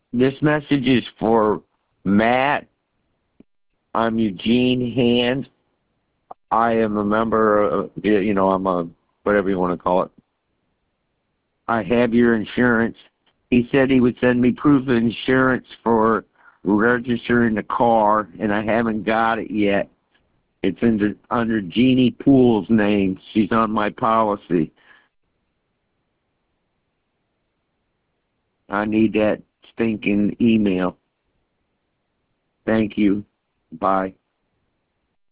This message is for Matt. I'm Eugene Hand. I am a member of, I'm a, whatever you want to call it. I have your insurance. He said he would send me proof of insurance for registering the car, and I haven't got it yet. It's under Jeannie Poole's name. She's on my policy. I need that stinking email. Thank you. Bye.